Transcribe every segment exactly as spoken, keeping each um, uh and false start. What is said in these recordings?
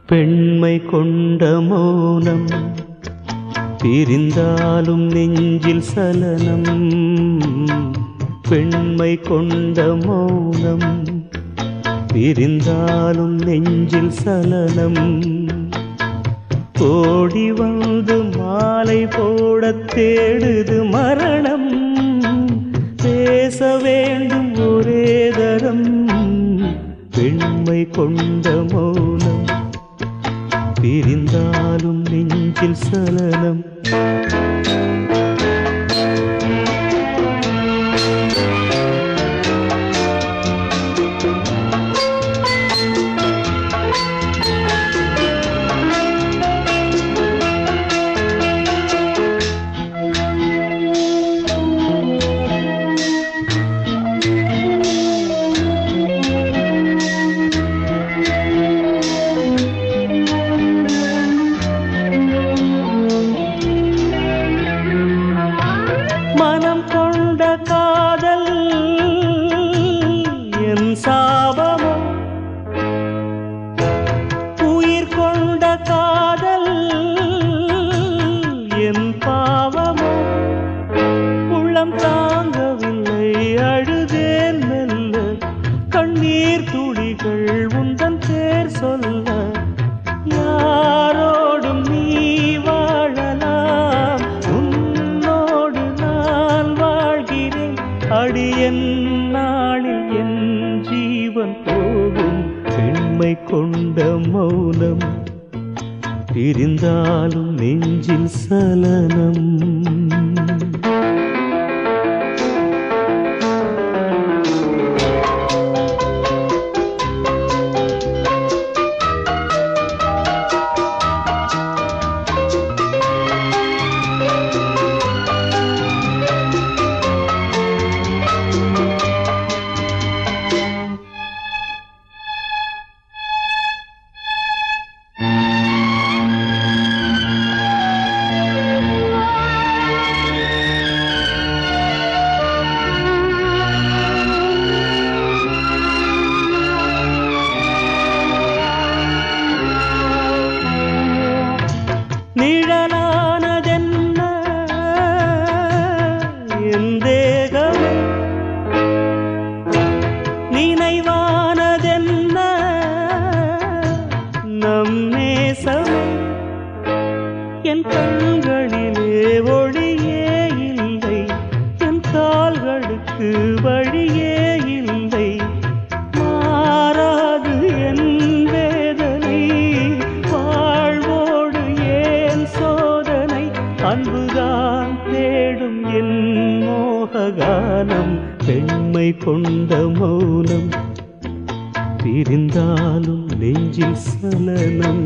பெண்மை கொண்ட மௌனம் பிரிந்தாலும் நெஞ்சில் சலனம். பெண்மை கொண்ட மௌனம் பிரிந்தாலும் நெஞ்சில் சலனம். ஓடி வந்து மாலை போடத் தேடுது மரணம். பேச வேண்டும் ஒரே தரம். பெண்மை கொண்ட மௌனம் பிரிந்தாலும் நெஞ்சில் சலனம். மனம் கொண்ட காதல் என் சாபமோ, உயிர் கொண்ட காதல் என் பாவமோ. உள்ளம் தாங்கவில்லை அழுதேன் மெல்ல. கண்ணீர் துளிகள் உந்தன் பேர் சொல்ல. யாரோடும் நீ வாழலாம், உன்னோடு நான் வாழ்கிறேன். அடி என் நாளில் என் ஜீவன் போகும். பெண்மை கொண்ட மௌனம் பிரிந்தாலும் நெஞ்சில் சலனம். நிழலானதென்ன என் தேகமே, நினைவானதென்ன நம் நேசமே. என் கண்களிலே ஒளியே இல்லை, என் கால்களுக்கு வழியே இல்லை. மாறாது என் வேதனை, வாழ்வோடு ஏன் சோதனை. அன்புதான் தேடும் என் மோககானம். பெண்மை கொண்ட மௌனம் பிரிந்தாலும் நெஞ்சில் சலனம்.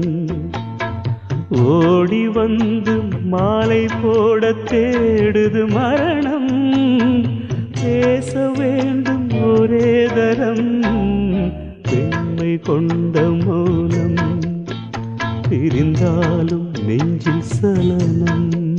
ஓடி வந்து மாலை போடத் தேடுது மரணம். பேச வேண்டும் ஒரே தரம். பெண்மை கொண்ட மௌனம் பிரிந்தாலும் நெஞ்சில் சலனம்.